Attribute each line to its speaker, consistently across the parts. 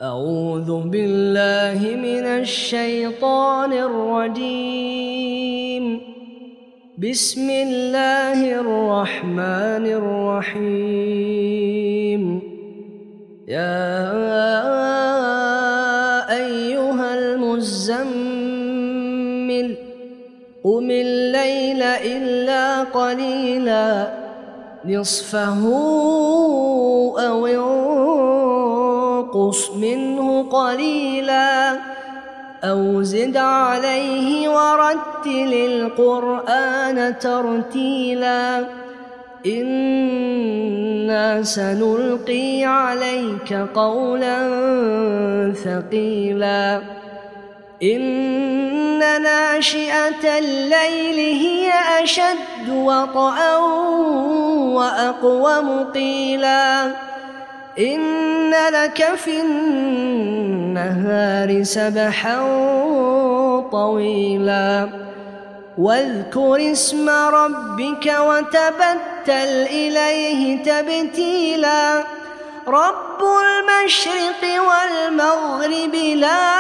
Speaker 1: أعوذ بالله من الشيطان الرجيم. بسم الله الرحمن الرحيم. يا أيها المزمل قم الليل إلا قليلا نصفه أو انقص منه قليلا أو زد عليه ورتل القرآن ترتيلا إنا سنلقي عليك قولا ثقيلا إن ناشئة الليل هي أشد وطئا وأقوم قيلا إن لك في النهار سبحا طويلا واذكر اسم ربك وتبتل إليه تبتيلا رب المشرق والمغرب لا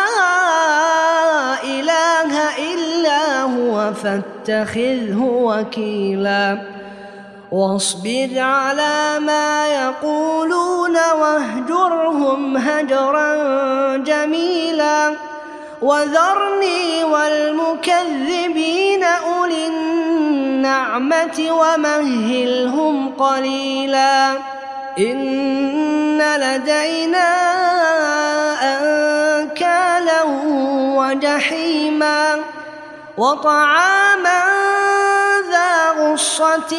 Speaker 1: إله إلا هو فاتخذه وكيلا واصبر على ما يقولون واهجرهم هجرا جميلا وذرني والمكذبين أولي النعمة ومهلهم قليلا إن لدينا أنكالا وجحيما وطعاما ذا غصة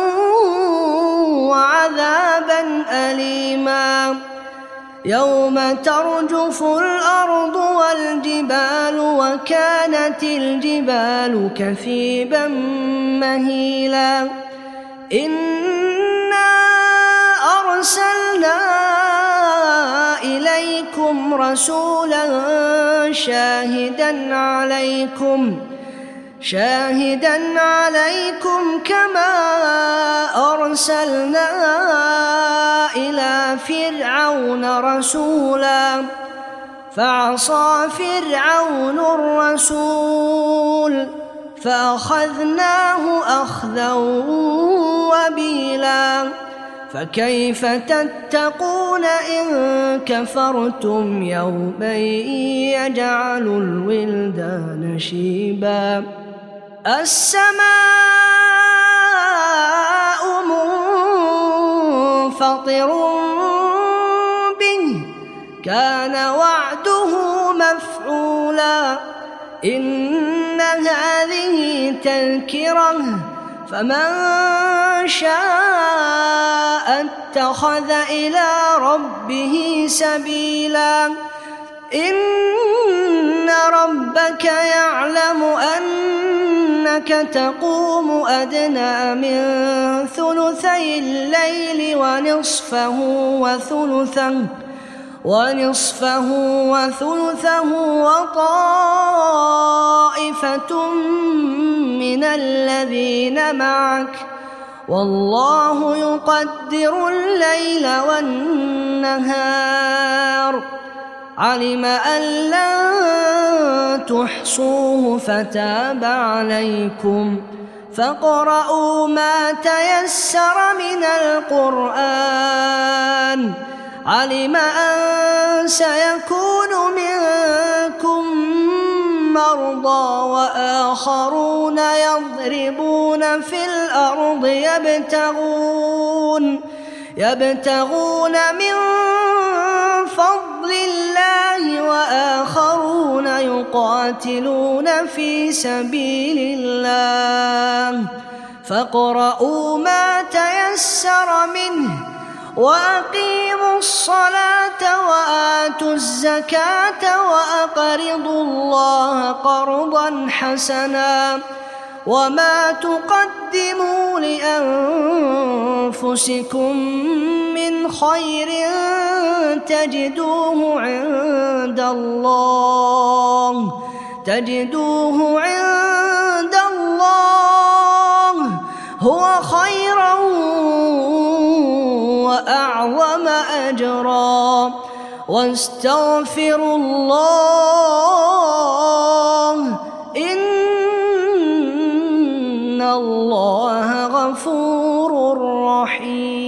Speaker 1: وعذابا أليما يوم ترجف الأرض والجبال وكانت الجبال كثيبا مهيلا إنا أرسلنا إليكم رسولا شاهدا عليكم كما أرسلنا إلى فرعون رسولا فعصى فرعون الرسول فأخذناه أخذا وبيلا فكيف تتقون إن كفرتم يوما يجعل الولدان شيبا السماء منفطر به كان وعده مفعولا إن هذه تذكرة فمن شاء اتخذ إلى ربه سبيلا إن ربك يعلم أنك تقوم أدنى من ثلثي الليل ونصفه وثلثه وطائفة من الذين معك والله يقدر الليل والنهار علم أن لن تحصوه فتاب عليكم فاقرؤوا ما تيسر من القرآن علم أن سيكون منكم مرضى وآخرون يضربون في الأرض يبتغون من فضل الله وآخرون يقاتلون في سبيل الله فاقرؤوا ما تيسر منه وأقيموا الصلاة وآتوا الزكاة وأقرضوا الله قرضا حسنا وما تقدموا لأنفسكم من خير تجدوه عند الله هو خيرا وأعظم أجرا واستغفروا الله إن الله غفور رحيم.